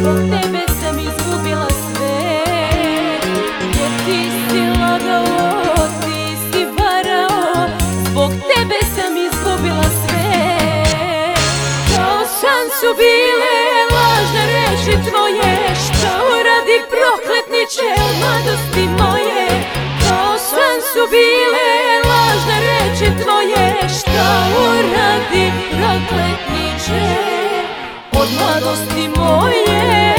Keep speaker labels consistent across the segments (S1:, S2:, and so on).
S1: zbog tebe sam izgubila sve. Jer ti si lagao, ti si varao, zbog tebe sam izgubila sve. Kao san su bile lažne reči tvoje, šta uradi prokletniče u mladosti moje. Kao san su bile lažne reči tvoje, šta uradi prokletniče od mladosti moje.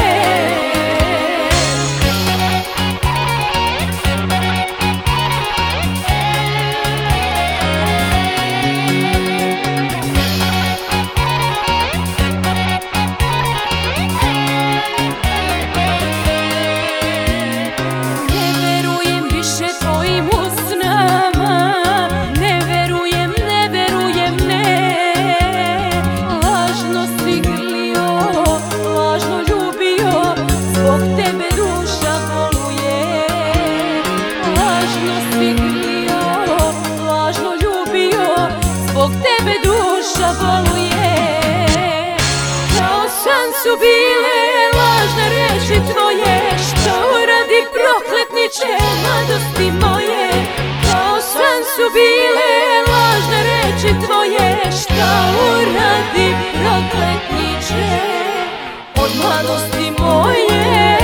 S1: Zbog tebe duša boluje. Kao san su bile lažne reči tvoje, šta uradi prokletniče u mladosti moje. Kao san su bile lažne reči tvoje, šta uradi prokletniče od mladosti moje.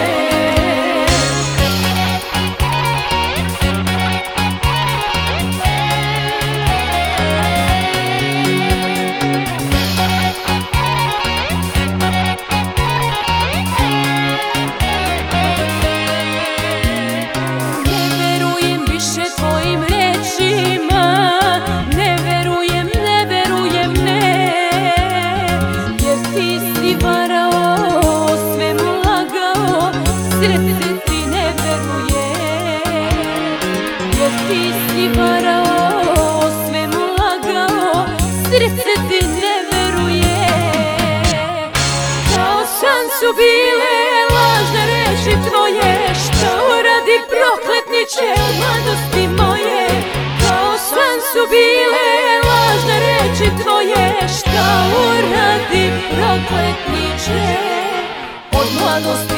S1: Srce ti ne veruje, jer ti si varao, sve mu lagao, srce ti ne veruje. Kao san su bile lažne reči tvoje, šta uradi prokletniče u mladosti moje. Kao san su bile lažne reči tvoje, šta uradi prokletniče od mladosti